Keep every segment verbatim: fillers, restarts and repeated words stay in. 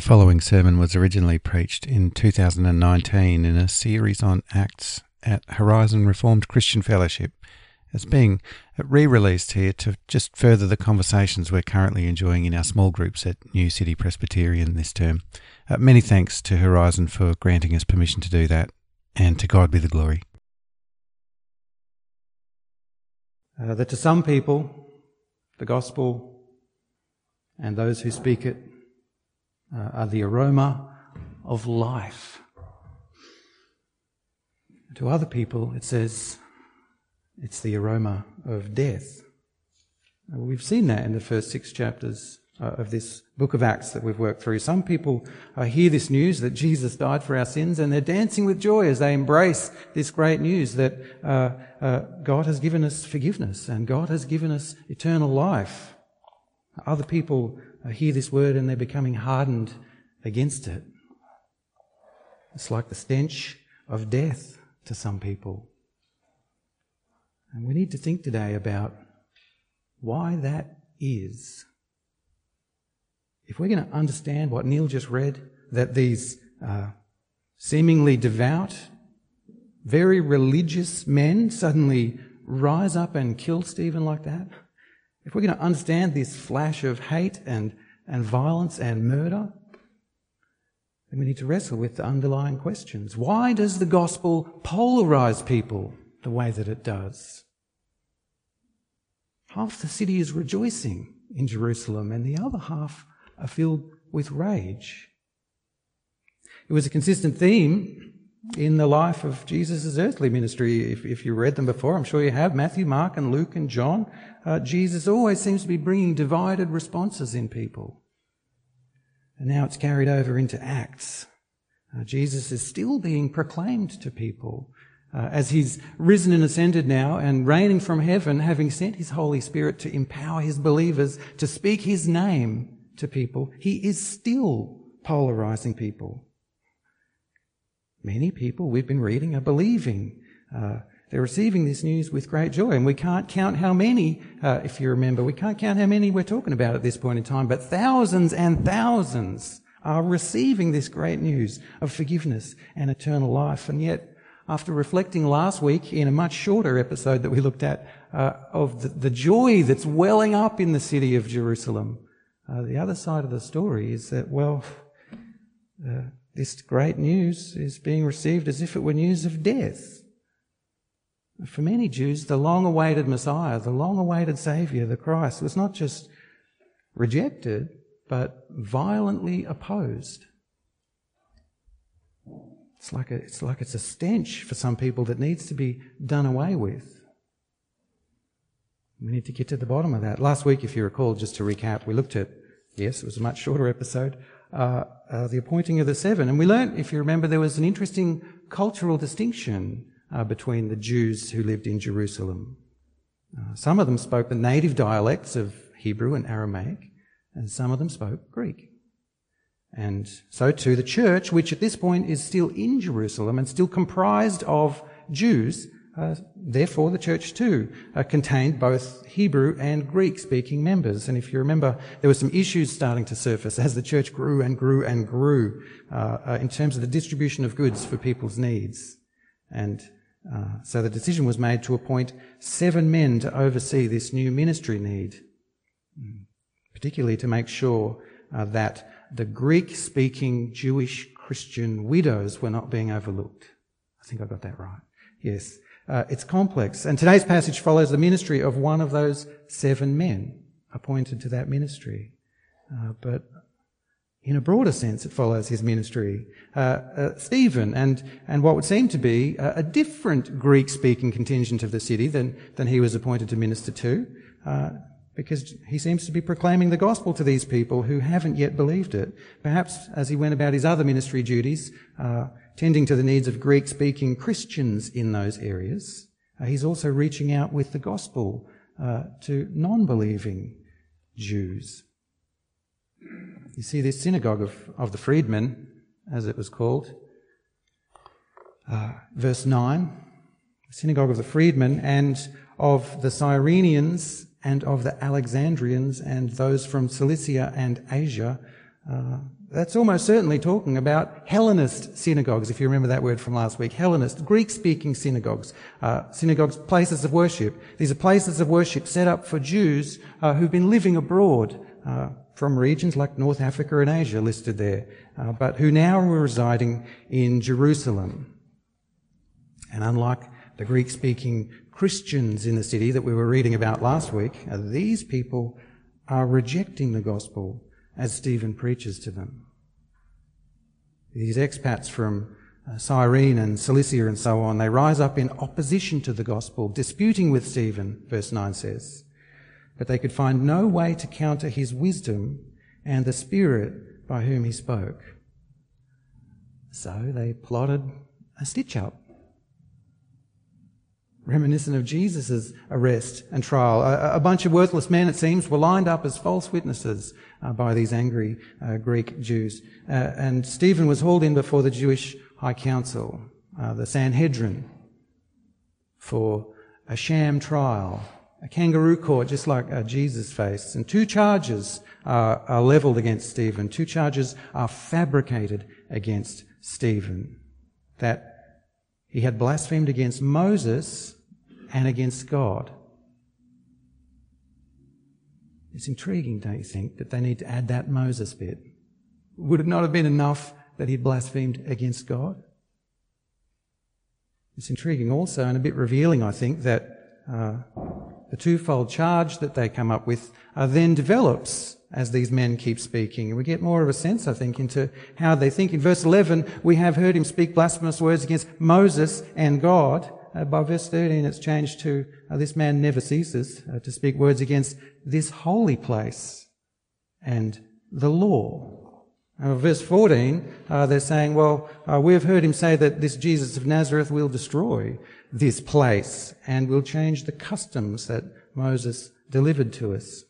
The following sermon was originally preached in two thousand nineteen in a series on Acts at Horizon Reformed Christian Fellowship. It's being re-released here to just further the conversations we're currently enjoying in our small groups at New City Presbyterian this term. Uh, many thanks to Horizon for granting us permission to do that, and to God be the glory. Uh, that to some people, the gospel and those who speak it uh, are the aroma of life. To other people, it says it's the aroma of death. Uh, we've seen that in the first six chapters uh, of this book of Acts that we've worked through. Some people uh, hear this news that Jesus died for our sins, and they're dancing with joy as they embrace this great news that uh, uh, God has given us forgiveness and God has given us eternal life. Other people uh, hear this word and they're becoming hardened against it. It's like the stench of death to some people. And we need to think today about why that is. If we're going to understand what Neil just read, that these uh, seemingly devout, very religious men suddenly rise up and kill Stephen like that, if we're going to understand this flash of hate and, and violence and murder, then we need to wrestle with the underlying questions. Why does the gospel polarize people the way that it does? Half the city is rejoicing in Jerusalem and the other half are filled with rage. It was a consistent theme in the life of Jesus' earthly ministry. If, if you read them before, I'm sure you have, Matthew, Mark and Luke and John, uh, Jesus always seems to be bringing divided responses in people. And now it's carried over into Acts. Uh, Jesus is still being proclaimed to people uh, as he's risen and ascended now and reigning from heaven, having sent his Holy Spirit to empower his believers to speak his name to people. He is still polarizing people. Many people we've been reading are believing. Uh, they're receiving this news with great joy. And we can't count how many, uh, if you remember, we can't count how many we're talking about at this point in time, but thousands and thousands are receiving this great news of forgiveness and eternal life. And yet, after reflecting last week in a much shorter episode that we looked at uh, of the, the joy that's welling up in the city of Jerusalem, uh, the other side of the story is that, well, uh, this great news is being received as if it were news of death. For many Jews, the long-awaited Messiah, the long-awaited Saviour, the Christ, was not just rejected, but violently opposed. It's like a, it's like it's a stench for some people that needs to be done away with. We need to get to the bottom of that. Last week, if you recall, just to recap, we looked at, yes, it was a much shorter episode, Uh, uh, the appointing of the seven. And we learnt, if you remember, there was an interesting cultural distinction uh, between the Jews who lived in Jerusalem. Uh, some of them spoke the native dialects of Hebrew and Aramaic, and some of them spoke Greek. And so too the church, which at this point is still in Jerusalem and still comprised of Jews, Uh, therefore, the church too uh, contained both Hebrew and Greek-speaking members. And if you remember, there were some issues starting to surface as the church grew and grew and grew uh, uh, in terms of the distribution of goods for people's needs. And uh, so the decision was made to appoint seven men to oversee this new ministry need, particularly to make sure uh, that the Greek-speaking Jewish Christian widows were not being overlooked. I think I got that right. Yes. Uh, it's complex. And today's passage follows the ministry of one of those seven men appointed to that ministry. Uh, but in a broader sense, it follows his ministry. Uh, uh, Stephen and, and what would seem to be a, a different Greek-speaking contingent of the city than, than he was appointed to minister to, uh, because he seems to be proclaiming the gospel to these people who haven't yet believed it. Perhaps as he went about his other ministry duties, uh, tending to the needs of Greek-speaking Christians in those areas, uh, he's also reaching out with the gospel uh, to non-believing Jews. You see, this synagogue of, of the freedmen, as it was called, uh, verse nine, synagogue of the freedmen and of the Cyrenians and of the Alexandrians and those from Cilicia and Asia, Uh, that's almost certainly talking about Hellenist synagogues, if you remember that word from last week. Hellenist, Greek-speaking synagogues. Uh, synagogues, places of worship. These are places of worship set up for Jews uh, who've been living abroad uh, from regions like North Africa and Asia listed there, uh, but who now are residing in Jerusalem. And unlike the Greek-speaking Christians in the city that we were reading about last week, uh, these people are rejecting the gospel as Stephen preaches to them. These expats from uh, Cyrene and Cilicia and so on, they rise up in opposition to the gospel, disputing with Stephen, verse nine says. But they could find no way to counter his wisdom and the Spirit by whom he spoke. So they plotted a stitch-up, reminiscent of Jesus' arrest and trial. A, a bunch of worthless men, it seems, were lined up as false witnesses uh, by these angry uh, Greek Jews. Uh, and Stephen was hauled in before the Jewish High Council, uh, the Sanhedrin, for a sham trial, a kangaroo court just like uh, Jesus faced. And two charges uh, are levelled against Stephen. Two charges are fabricated against Stephen. That he had blasphemed against Moses and against God. It's intriguing, don't you think, that they need to add that Moses bit? Would it not have been enough that he'd blasphemed against God? It's intriguing also and a bit revealing, I think, that uh, the twofold charge that they come up with uh, then develops as these men keep speaking. And we get more of a sense, I think, into how they think. In verse eleven, we have heard him speak blasphemous words against Moses and God. Uh, by verse thirteen, it's changed to, uh, this man never ceases uh, to speak words against this holy place and the law. Uh, verse fourteen, uh, they're saying, well, uh, we have heard him say that this Jesus of Nazareth will destroy this place and will change the customs that Moses delivered to us.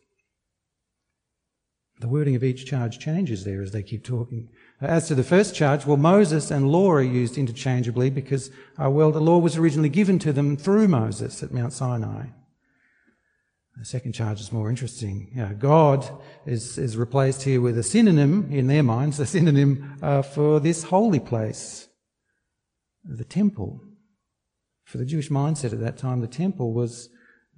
The wording of each charge changes there as they keep talking. As to the first charge, well, Moses and law are used interchangeably because, uh, well, the law was originally given to them through Moses at Mount Sinai. The second charge is more interesting. You know, God is, is replaced here with a synonym, in their minds, a synonym uh, for this holy place, the temple. For the Jewish mindset at that time, the temple was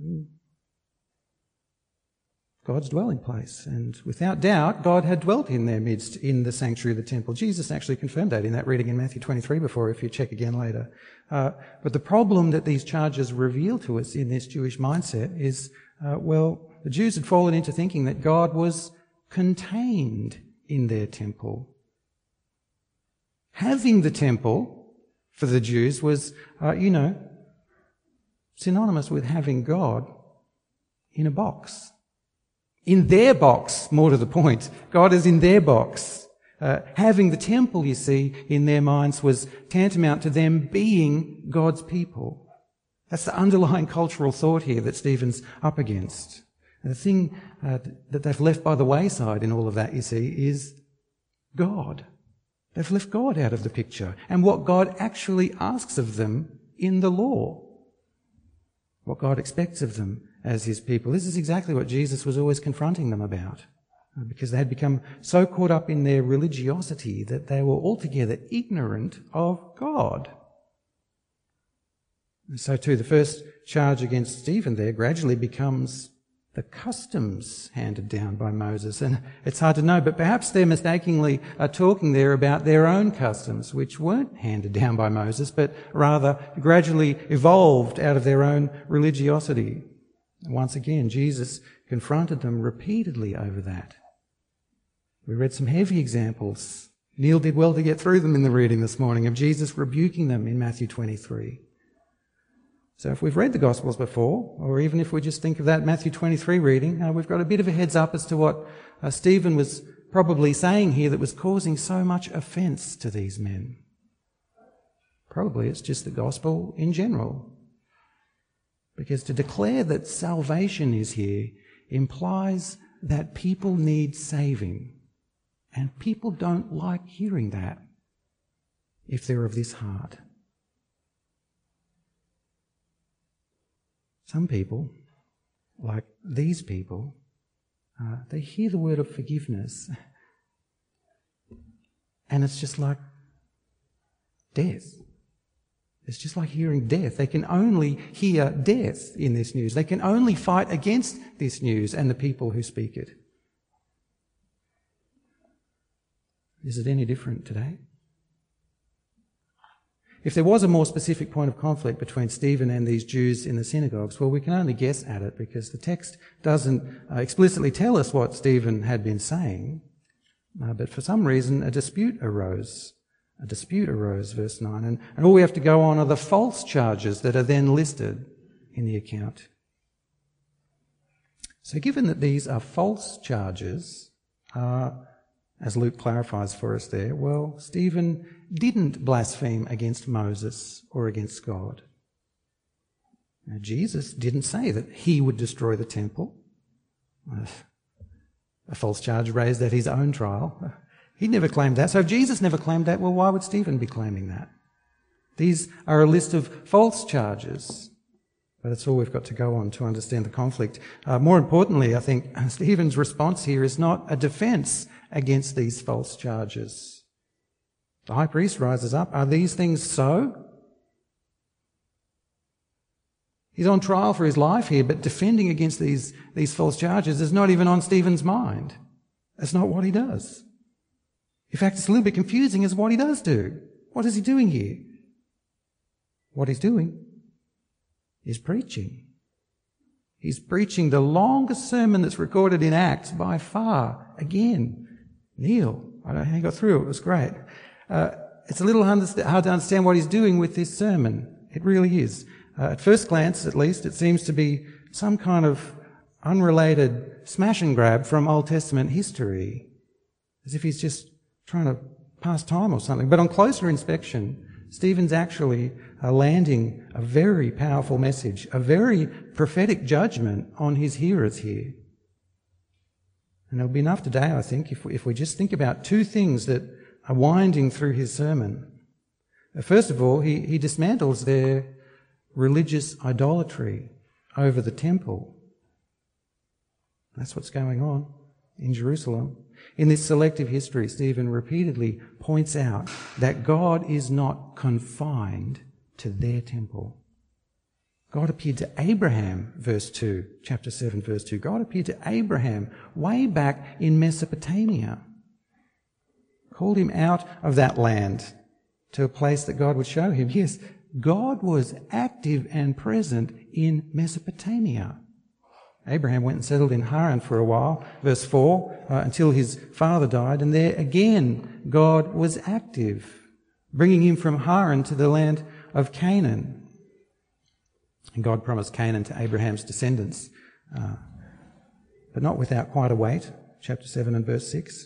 God's dwelling place. And without doubt, God had dwelt in their midst in the sanctuary of the temple. Jesus actually confirmed that in that reading in Matthew twenty-three before, if you check again later. Uh, but the problem that these charges reveal to us in this Jewish mindset is, uh, well, the Jews had fallen into thinking that God was contained in their temple. Having the temple for the Jews was, uh, you know, synonymous with having God in a box. In their box, more to the point. God is in their box. Uh, having the temple, you see, in their minds was tantamount to them being God's people. That's the underlying cultural thought here that Stephen's up against. And the thing uh, that they've left by the wayside in all of that, you see, is God. They've left God out of the picture and what God actually asks of them in the law. What God expects of them as his people. This is exactly what Jesus was always confronting them about, because they had become so caught up in their religiosity that they were altogether ignorant of God. And so too, the first charge against Stephen there gradually becomes the customs handed down by Moses. And it's hard to know, but perhaps they're mistakenly uh, talking there about their own customs, which weren't handed down by Moses, but rather gradually evolved out of their own religiosity. Once again, Jesus confronted them repeatedly over that. We read some heavy examples. Neil did well to get through them in the reading this morning of Jesus rebuking them in Matthew twenty-three. So if we've read the Gospels before, or even if we just think of that Matthew twenty-three reading, uh, we've got a bit of a heads up as to what uh, Stephen was probably saying here that was causing so much offence to these men. Probably it's just the Gospel in general. Because to declare that salvation is here implies that people need saving. And people don't like hearing that if they're of this heart. Some people, like these people, uh, they hear the word of forgiveness And it's just like death. It's just like hearing death. They can only hear death in this news. They can only fight against this news and the people who speak it. Is it any different today? If there was a more specific point of conflict between Stephen and these Jews in the synagogues, well, we can only guess at it because the text doesn't uh, explicitly tell us what Stephen had been saying. Uh, but for some reason, a dispute arose. A dispute arose, verse nine. And, and all we have to go on are the false charges that are then listed in the account. So given that these are false charges, uh, as Luke clarifies for us there, well, Stephen didn't blaspheme against Moses or against God. Now, Jesus didn't say that he would destroy the temple. A false charge raised at his own trial. He never claimed that. So if Jesus never claimed that, well, why would Stephen be claiming that? These are a list of false charges. But that's all we've got to go on to understand the conflict. Uh, more importantly, I think Stephen's response here is not a defence against these false charges. The high priest rises up. Are these things so? He's on trial for his life here, but defending against these, these false charges is not even on Stephen's mind. That's not what he does. In fact, it's a little bit confusing as what he does do. What is he doing here? What he's doing is preaching. He's preaching the longest sermon that's recorded in Acts by far. Again, Neil, I don't know how he got through it. It was great. Uh, it's a little hard to understand what he's doing with this sermon. It really is. Uh, at first glance, at least, it seems to be some kind of unrelated smash and grab from Old Testament history, as if he's just trying to pass time or something. But on closer inspection, Stephen's actually uh, landing a very powerful message, a very prophetic judgment on his hearers here. And it'll be enough today, I think, if we, if we just think about two things that are winding through his sermon. Uh, first of all, he, he dismantles their religious idolatry over the temple. That's what's going on in Jerusalem. In this selective history, Stephen repeatedly points out that God is not confined to their temple. God appeared to Abraham, verse two, chapter seven, verse two. God appeared to Abraham way back in Mesopotamia, called him out of that land to a place that God would show him. Yes, God was active and present in Mesopotamia. Abraham went and settled in Haran for a while, verse four, uh, until his father died. And there again, God was active, bringing him from Haran to the land of Canaan. And God promised Canaan to Abraham's descendants, uh, but not without quite a wait. Chapter seven and verse six.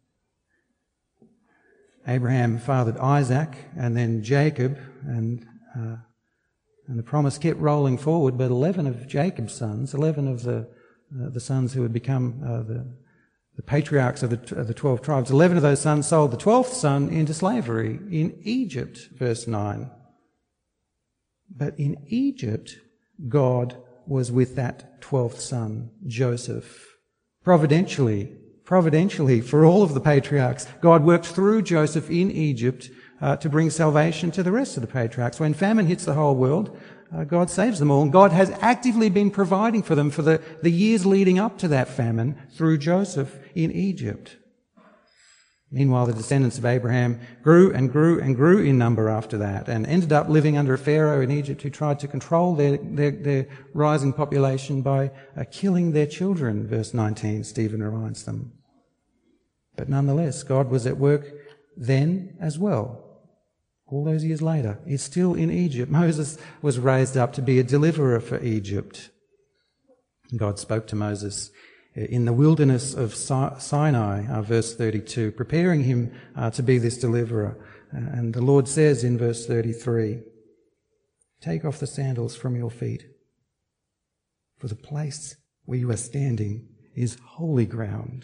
Abraham fathered Isaac and then Jacob, and uh, And the promise kept rolling forward, but eleven of Jacob's sons, eleven of the uh, the sons who would become uh, the, the patriarchs of the, of the twelve tribes, eleven of those sons sold the twelfth son into slavery in Egypt, verse nine. But in Egypt, God was with that twelfth son, Joseph. Providentially, providentially, for all of the patriarchs, God worked through Joseph in Egypt Uh, to bring salvation to the rest of the patriarchs. When famine hits the whole world, uh, God saves them all. And God has actively been providing for them for the, the years leading up to that famine through Joseph in Egypt. Meanwhile, the descendants of Abraham grew and grew and grew in number after that and ended up living under a Pharaoh in Egypt who tried to control their, their, their rising population by uh, killing their children, verse nineteen, Stephen reminds them. But nonetheless, God was at work then as well. All those years later, he's still in Egypt. Moses was raised up to be a deliverer for Egypt. God spoke to Moses in the wilderness of Sinai, uh, verse thirty-two, preparing him uh, to be this deliverer. Uh, and the Lord says in verse thirty-three, "Take off the sandals from your feet, for the place where you are standing is holy ground."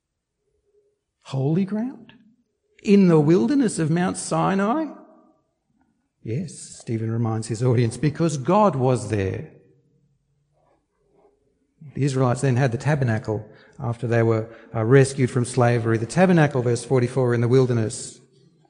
Holy ground? In the wilderness of Mount Sinai? Yes, Stephen reminds his audience, because God was there. The Israelites then had the tabernacle after they were uh, rescued from slavery. The tabernacle, verse forty-four, in the wilderness,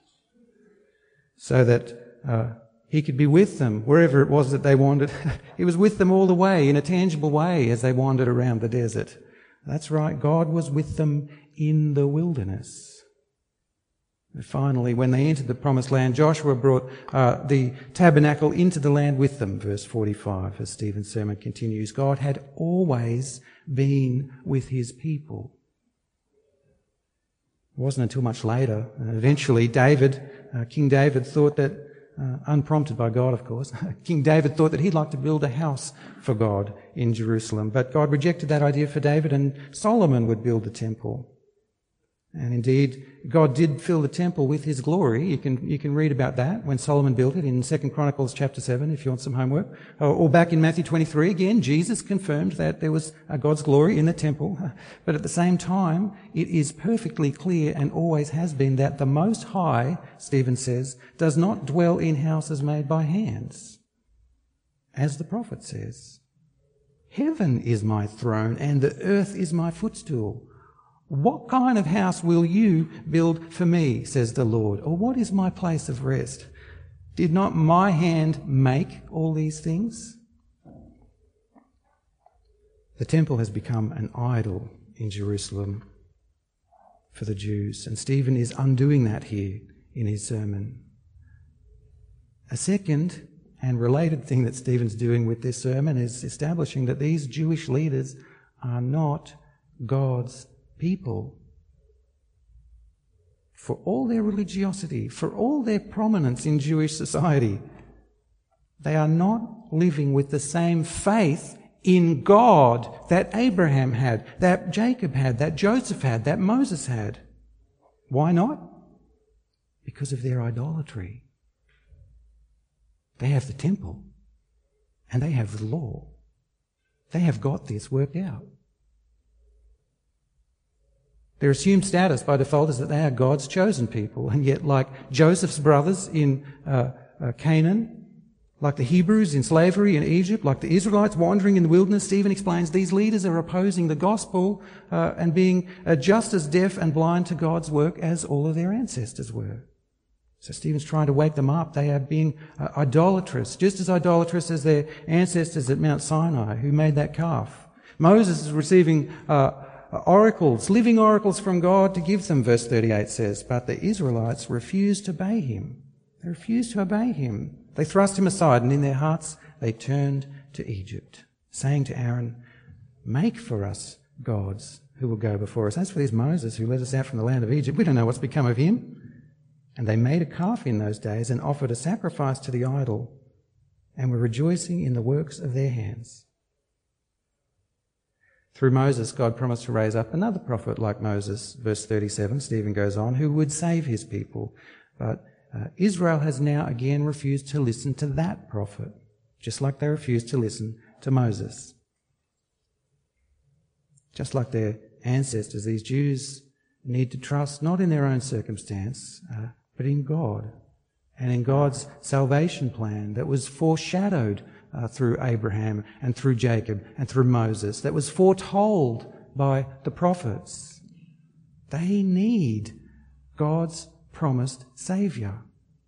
so that uh, he could be with them wherever it was that they wandered. He was with them all the way, in a tangible way, as they wandered around the desert. That's right, God was with them in the wilderness. And finally, when they entered the promised land, Joshua brought uh, the tabernacle into the land with them, verse forty-five, as Stephen's sermon continues. God had always been with his people. It wasn't until much later, and eventually David, uh, King David, thought that, uh, unprompted by God, of course, King David thought that he'd like to build a house for God in Jerusalem. But God rejected that idea for David, and Solomon would build the temple. And indeed, God did fill the temple with his glory. You can you can read about that when Solomon built it in Second Chronicles chapter seven, if you want some homework. Or, or back in Matthew twenty-three, again, Jesus confirmed that there was God's glory in the temple. But at the same time, it is perfectly clear, and always has been, that the Most High, Stephen says, does not dwell in houses made by hands. As the prophet says, "Heaven is my throne, and the earth is my footstool. What kind of house will you build for me, says the Lord? Or what is my place of rest? Did not my hand make all these things?" The temple has become an idol in Jerusalem for the Jews, and Stephen is undoing that here in his sermon. A second and related thing that Stephen's doing with this sermon is establishing that these Jewish leaders are not God's people. For all their religiosity, for all their prominence in Jewish society, they are not living with the same faith in God that Abraham had, that Jacob had, that Joseph had, that Moses had. Why not? Because of their idolatry. They have the temple, and they have the law. They have got this worked out. Their assumed status by default is that they are God's chosen people, and yet, like Joseph's brothers in uh, uh, Canaan, like the Hebrews in slavery in Egypt, like the Israelites wandering in the wilderness, Stephen explains these leaders are opposing the gospel uh, and being uh, just as deaf and blind to God's work as all of their ancestors were. So Stephen's trying to wake them up. They are being uh, idolatrous, just as idolatrous as their ancestors at Mount Sinai who made that calf. Moses is receiving uh, oracles, living oracles from God to give them, verse thirty-eight says, but the Israelites refused to obey him. They refused to obey him. They thrust him aside, and in their hearts they turned to Egypt, saying to Aaron, "Make for us gods who will go before us." As for this Moses who led us out from the land of Egypt, we don't know what's become of him. And they made a calf in those days and offered a sacrifice to the idol, and were rejoicing in the works of their hands. Through Moses, God promised to raise up another prophet like Moses, verse thirty-seven, Stephen goes on, who would save his people. But uh, Israel has now again refused to listen to that prophet, just like they refused to listen to Moses. Just like their ancestors, these Jews need to trust not in their own circumstance, uh, but in God, and in God's salvation plan that was foreshadowed Uh, through Abraham and through Jacob and through Moses, that was foretold by the prophets. They need God's promised Saviour.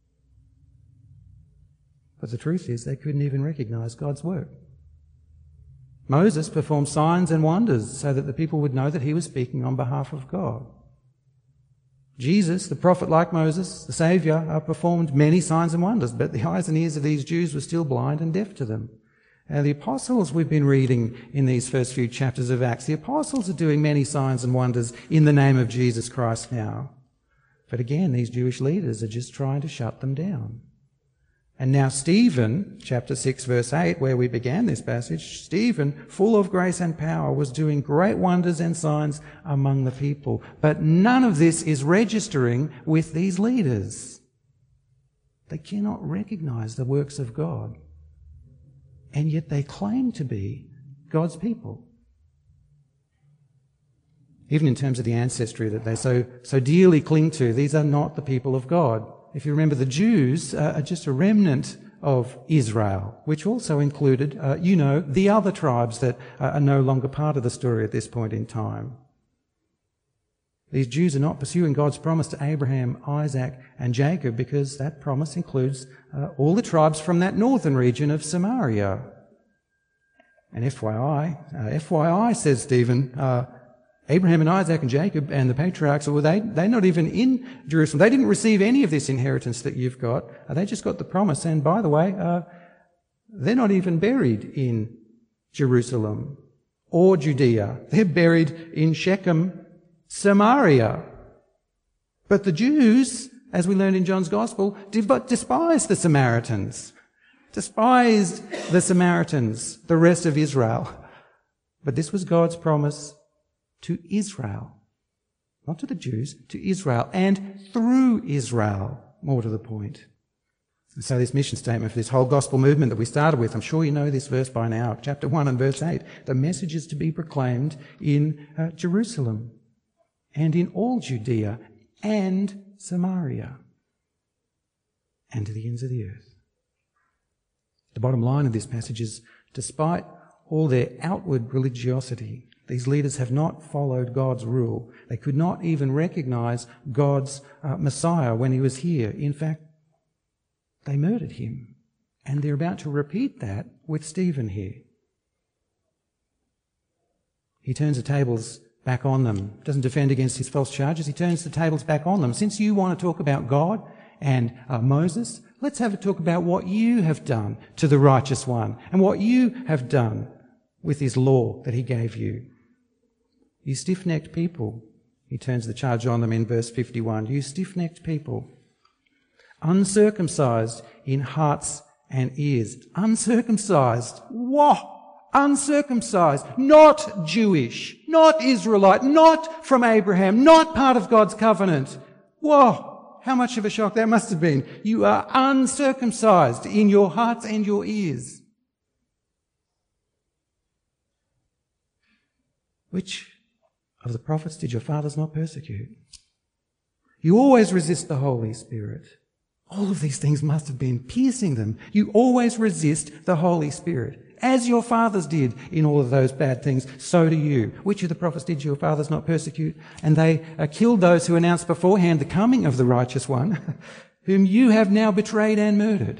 But the truth is they couldn't even recognise God's work. Moses performed signs and wonders so that the people would know that he was speaking on behalf of God. Jesus, the prophet like Moses, the Saviour, uh, performed many signs and wonders, but the eyes and ears of these Jews were still blind and deaf to them. And the apostles we've been reading in these first few chapters of Acts, the apostles are doing many signs and wonders in the name of Jesus Christ now. But again, these Jewish leaders are just trying to shut them down. And now Stephen, chapter six, verse eight, where we began this passage, Stephen, full of grace and power, was doing great wonders and signs among the people. But none of this is registering with these leaders. They cannot recognize the works of God. And yet they claim to be God's people. Even in terms of the ancestry that they so, so dearly cling to, these are not the people of God. If you remember, the Jews uh, are just a remnant of Israel, which also included, uh, you know, the other tribes that uh, are no longer part of the story at this point in time. These Jews are not pursuing God's promise to Abraham, Isaac and Jacob because that promise includes uh, all the tribes from that northern region of Samaria. And F Y I, uh, F Y I, says Stephen, uh, Abraham and Isaac and Jacob and the patriarchs, well, they, they're not even in Jerusalem. They didn't receive any of this inheritance that you've got. Uh, they just got the promise. And by the way, uh, they're not even buried in Jerusalem or Judea. They're buried in Shechem, Samaria. But the Jews, as we learned in John's Gospel, despised the Samaritans. Despised the Samaritans, the rest of Israel. But this was God's promise to Israel. Not to the Jews, to Israel. And through Israel, more to the point. And so this mission statement for this whole gospel movement that we started with, I'm sure you know this verse by now, chapter one and verse eight. The message is to be proclaimed in uh, Jerusalem and in all Judea and Samaria and to the ends of the earth. The bottom line of this passage is, despite all their outward religiosity, these leaders have not followed God's rule. They could not even recognize God's uh, Messiah when he was here. In fact, they murdered him. And they're about to repeat that with Stephen here. He turns the tables back on them. Doesn't defend against his false charges. He turns the tables back on them. Since you want to talk about God and uh, Moses, let's have a talk about what you have done to the righteous one and what you have done with his law that he gave you. You stiff-necked people. He turns the charge on them in verse fifty-one. You stiff-necked people. Uncircumcised in hearts and ears. Uncircumcised. Whoa! Uncircumcised. Not Jewish. Not Israelite. Not from Abraham. Not part of God's covenant. Whoa! How much of a shock that must have been. You are uncircumcised in your hearts and your ears. Which of the prophets did your fathers not persecute? You always resist the Holy Spirit. All of these things must have been piercing them. You always resist the Holy Spirit. As your fathers did in all of those bad things, so do you. Which of the prophets did your fathers not persecute? And they uh, killed those who announced beforehand the coming of the righteous one, whom you have now betrayed and murdered.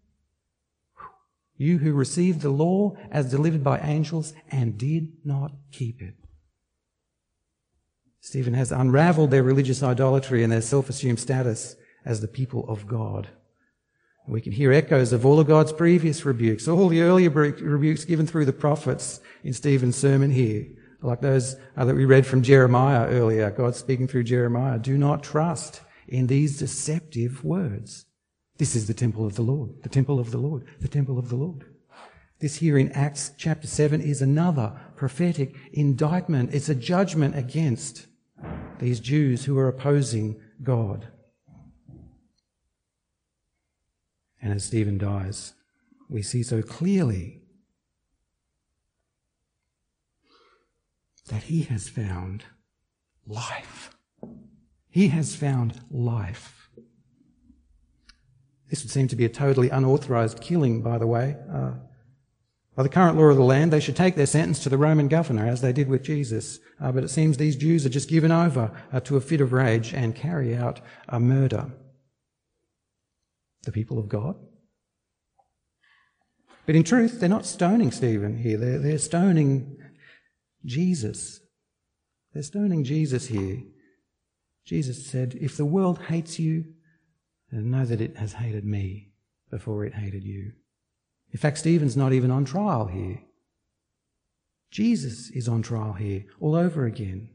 You who received the law as delivered by angels and did not keep it. Stephen has unravelled their religious idolatry and their self-assumed status as the people of God. We can hear echoes of all of God's previous rebukes, all the earlier rebukes given through the prophets in Stephen's sermon here, like those uh, that we read from Jeremiah earlier, God speaking through Jeremiah. Do not trust in these deceptive words. This is the temple of the Lord, the temple of the Lord, the temple of the Lord. This here in Acts chapter seven is another prophetic indictment. It's a judgment against these Jews who are opposing God. And as Stephen dies, we see so clearly that he has found life. He has found life. This would seem to be a totally unauthorised killing, by the way. Uh, by the current law of the land, they should take their sentence to the Roman governor, as they did with Jesus. Uh, but it seems these Jews are just given over uh, to a fit of rage and carry out a murder. The people of God. But in truth, they're not stoning Stephen here. They're, they're stoning Jesus. They're stoning Jesus here. Jesus said, if the world hates you, then know that it has hated me before it hated you. In fact, Stephen's not even on trial here. Jesus is on trial here all over again.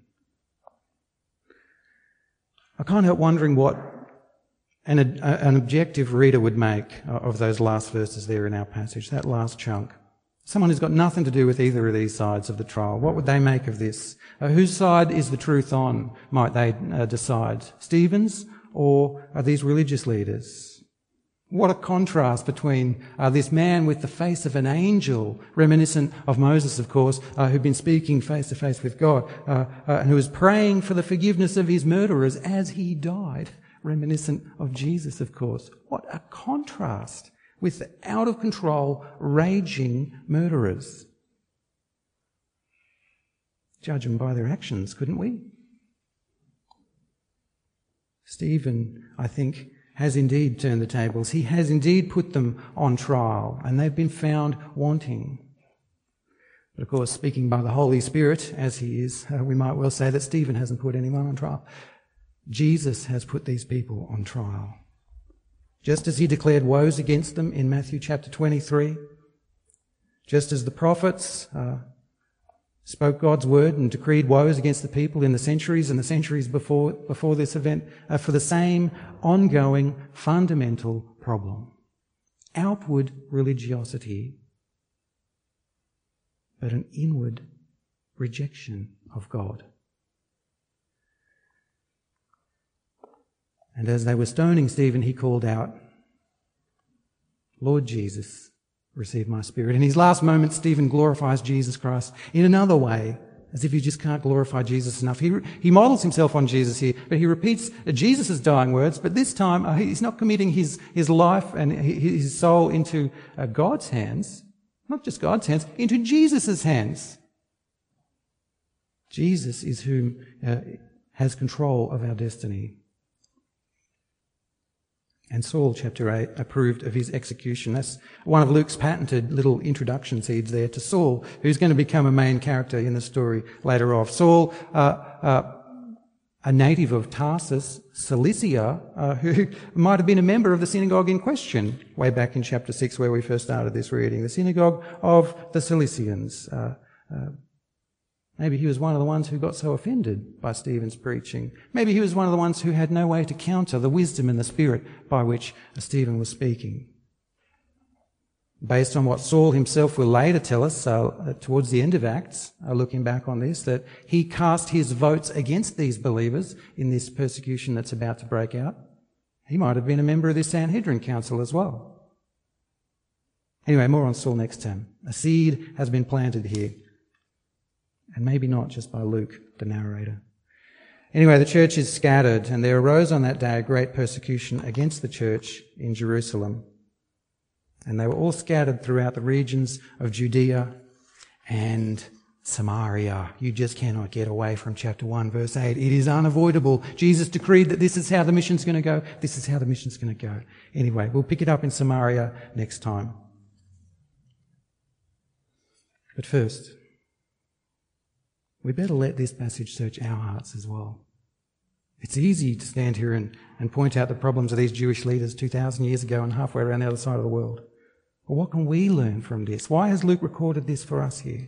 I can't help wondering what An, an objective reader would make of those last verses there in our passage, that last chunk. Someone who's got nothing to do with either of these sides of the trial. What would they make of this? Uh, whose side is the truth on, might they uh, decide? Stephen's or are these religious leaders? What a contrast between uh, this man with the face of an angel, reminiscent of Moses, of course, uh, who'd been speaking face to face with God, uh, uh, and who was praying for the forgiveness of his murderers as he died. Reminiscent of Jesus, of course. What a contrast with the out-of-control, raging murderers. Judge them by their actions, couldn't we? Stephen, I think, has indeed turned the tables. He has indeed put them on trial, and they've been found wanting. But of course, speaking by the Holy Spirit, as he is, uh, we might well say that Stephen hasn't put anyone on trial. Jesus has put these people on trial. Just as he declared woes against them in Matthew chapter twenty-three, just as the prophets uh, spoke God's word and decreed woes against the people in the centuries and the centuries before, before this event, uh, for the same ongoing fundamental problem. Outward religiosity, but an inward rejection of God. And as they were stoning Stephen, he called out, "Lord Jesus, receive my spirit." In his last moments, Stephen glorifies Jesus Christ in another way, as if he just can't glorify Jesus enough. He, he models himself on Jesus here, but he repeats Jesus' dying words, but this time uh, he's not committing his, his life and his soul into uh, God's hands, not just God's hands, into Jesus' hands. Jesus is whom uh, has control of our destiny. And Saul, chapter eight, approved of his execution. That's one of Luke's patented little introduction seeds there to Saul, who's going to become a main character in the story later on. Saul, uh, uh, a native of Tarsus, Cilicia, uh, who might have been a member of the synagogue in question, way back in chapter six where we first started this reading. The synagogue of the Cilicians. Uh, uh, Maybe he was one of the ones who got so offended by Stephen's preaching. Maybe he was one of the ones who had no way to counter the wisdom and the spirit by which Stephen was speaking. Based on what Saul himself will later tell us uh, towards the end of Acts, uh, looking back on this, that he cast his votes against these believers in this persecution that's about to break out. He might have been a member of this Sanhedrin council as well. Anyway, more on Saul next time. A seed has been planted here. And maybe not just by Luke, the narrator. Anyway, the church is scattered, and there arose on that day a great persecution against the church in Jerusalem. And they were all scattered throughout the regions of Judea and Samaria. You just cannot get away from chapter one, verse eight. It is unavoidable. Jesus decreed that this is how the mission's going to go. This is how the mission's going to go. Anyway, we'll pick it up in Samaria next time. But first, we better let this passage search our hearts as well. It's easy to stand here and, and point out the problems of these Jewish leaders two thousand years ago and halfway around the other side of the world. But what can we learn from this? Why has Luke recorded this for us here?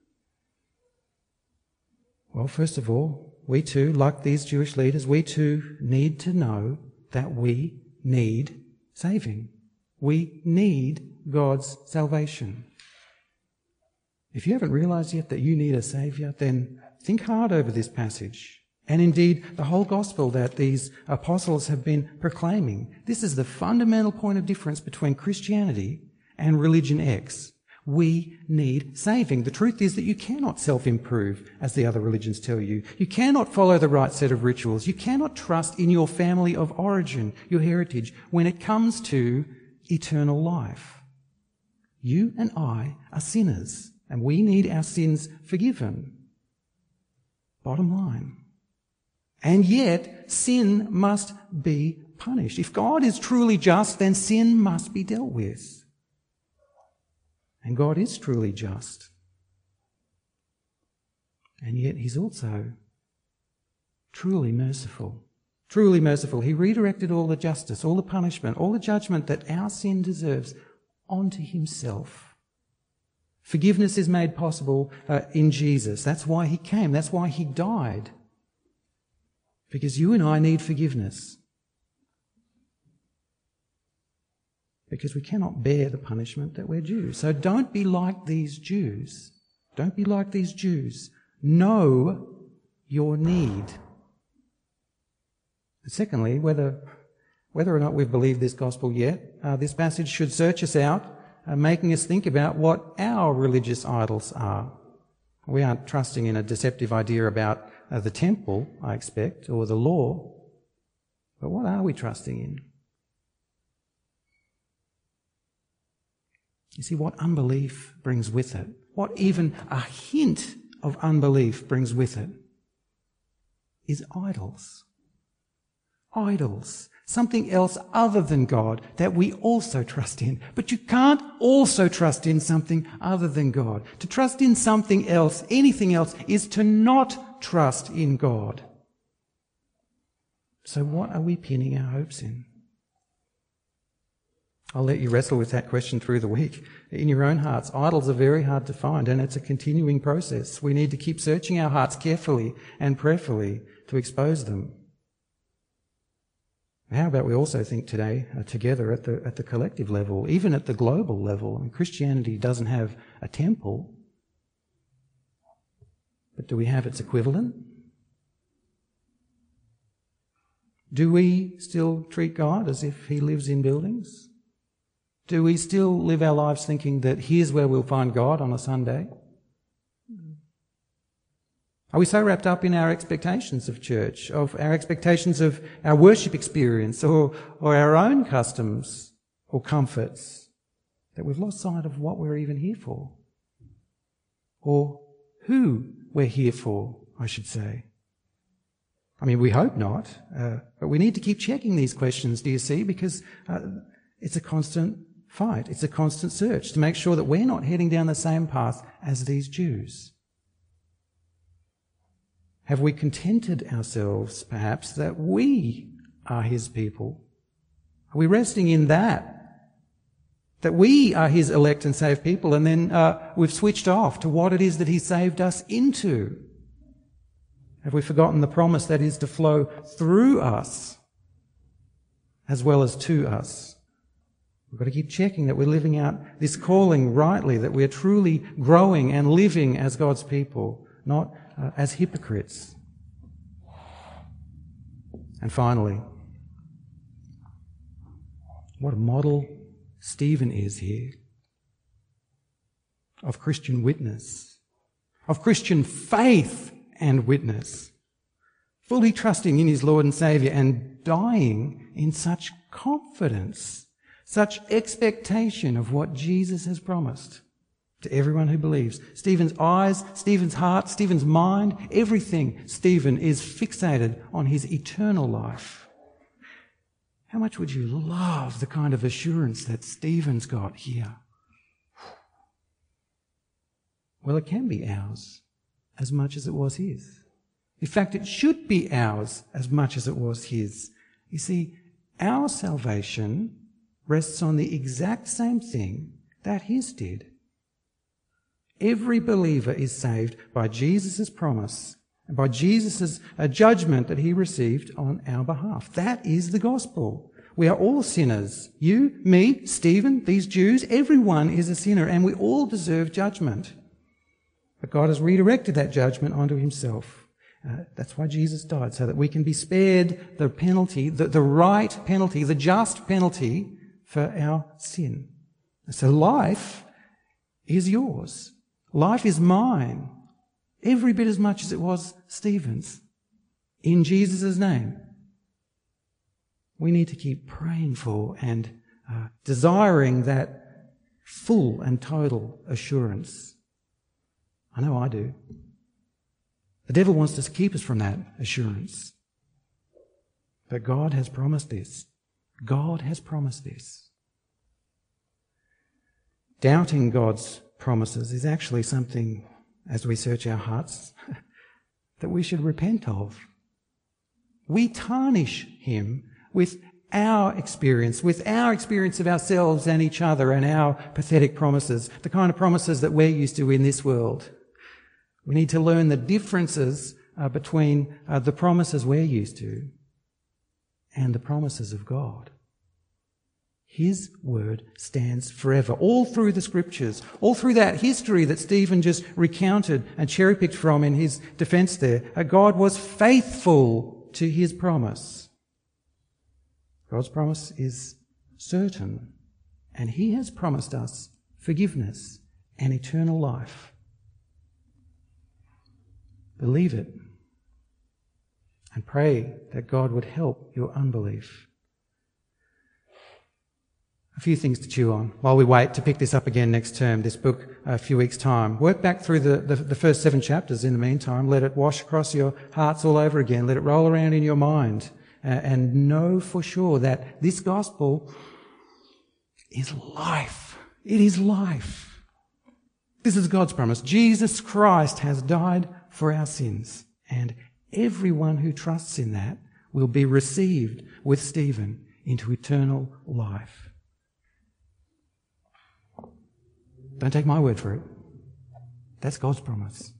Well, first of all, we too, like these Jewish leaders, we too need to know that we need saving. We need God's salvation. If you haven't realised yet that you need a saviour, then think hard over this passage. And indeed, the whole gospel that these apostles have been proclaiming. This is the fundamental point of difference between Christianity and Religion X. We need saving. The truth is that you cannot self-improve, as the other religions tell you. You cannot follow the right set of rituals. You cannot trust in your family of origin, your heritage, when it comes to eternal life. You and I are sinners. And we need our sins forgiven. Bottom line. And yet, sin must be punished. If God is truly just, then sin must be dealt with. And God is truly just. And yet He's also truly merciful. Truly merciful. He redirected all the justice, all the punishment, all the judgment that our sin deserves onto Himself. Forgiveness is made possible uh, in Jesus. That's why He came. That's why He died. Because you and I need forgiveness. Because we cannot bear the punishment that we're due. So don't be like these Jews. Don't be like these Jews. Know your need. And secondly, whether, whether or not we've believed this gospel yet, uh, this passage should search us out, Uh, making us think about what our religious idols are. We aren't trusting in a deceptive idea about uh, the temple, I expect, or the law. But what are we trusting in? You see, what unbelief brings with it, what even a hint of unbelief brings with it, is idols. idols, something else other than God that we also trust in. But you can't also trust in something other than God. To trust in something else, anything else, is to not trust in God. So what are we pinning our hopes in? I'll let you wrestle with that question through the week in your own hearts. Idols are very hard to find, and it's a continuing process. We need to keep searching our hearts carefully and prayerfully to expose them. How about we also think today uh, together at the at the collective level, even at the global level? And Christianity doesn't have a temple, but do we have its equivalent? Do we still treat God as if he lives in buildings? Do we still live our lives thinking that here's where we'll find God on a Sunday? Are we so wrapped up in our expectations of church, of our expectations of our worship experience or, or our own customs or comforts, that we've lost sight of what we're even here for? Or who we're here for, I should say. I mean, we hope not, uh, but we need to keep checking these questions, do you see, because uh, it's a constant fight. It's a constant search to make sure that we're not heading down the same path as these Jews. Have we contented ourselves, perhaps, that we are his people? Are we resting in that? That we are his elect and saved people, and then uh, we've switched off to what it is that he saved us into? Have we forgotten the promise that is to flow through us as well as to us? We've got to keep checking that we're living out this calling rightly, that we're truly growing and living as God's people, not uh, as hypocrites. And finally, what a model Stephen is here of Christian witness, of Christian faith and witness, fully trusting in his Lord and Saviour and dying in such confidence, such expectation of what Jesus has promised to everyone who believes. Stephen's eyes, Stephen's heart, Stephen's mind, everything, Stephen is fixated on his eternal life. How much would you love the kind of assurance that Stephen's got here? Well, it can be ours as much as it was his. In fact, it should be ours as much as it was his. You see, our salvation rests on the exact same thing that his did. Every believer is saved by Jesus' promise and by Jesus' judgment that he received on our behalf. That is the gospel. We are all sinners. You, me, Stephen, these Jews, everyone is a sinner, and we all deserve judgment. But God has redirected that judgment onto himself. Uh, that's why Jesus died, so that we can be spared the penalty, the, the right penalty, the just penalty for our sin. So life is yours. Life is mine, every bit as much as it was Stephen's, in Jesus' name. We need to keep praying for and uh, desiring that full and total assurance. I know I do. The devil wants to keep us from that assurance. But God has promised this. God has promised this. Doubting God's promises is actually something, as we search our hearts, that we should repent of. We tarnish him with our experience, with our experience of ourselves and each other and our pathetic promises, the kind of promises that we're used to in this world. We need to learn the differences uh, between uh, the promises we're used to and the promises of God. His word stands forever, all through the scriptures, all through that history that Stephen just recounted and cherry-picked from in his defence there. God was faithful to his promise. God's promise is certain, and he has promised us forgiveness and eternal life. Believe it and pray that God would help your unbelief. A few things to chew on while we wait to pick this up again next term, this book, a few weeks' time. Work back through the, the, the first seven chapters in the meantime. Let it wash across your hearts all over again. Let it roll around in your mind uh, and know for sure that this gospel is life. It is life. This is God's promise. Jesus Christ has died for our sins, and everyone who trusts in that will be received with Stephen into eternal life. Don't take my word for it. That's God's promise.